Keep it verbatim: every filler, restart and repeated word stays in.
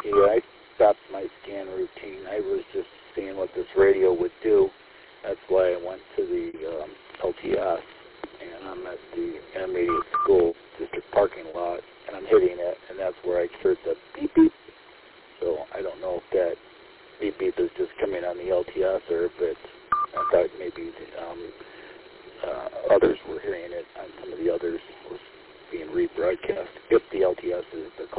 Yeah, I stopped my scan routine. I was just seeing what this radio would do. That's why I went to the um, L T S, and I'm at the intermediate school district parking lot, and I'm hitting it, and that's where I heard the beep beep. So I don't know if that beep beep is just coming on the L T S or if it's, I thought maybe um, uh, others were hearing it on some of the others was being rebroadcast. If the L T S is, but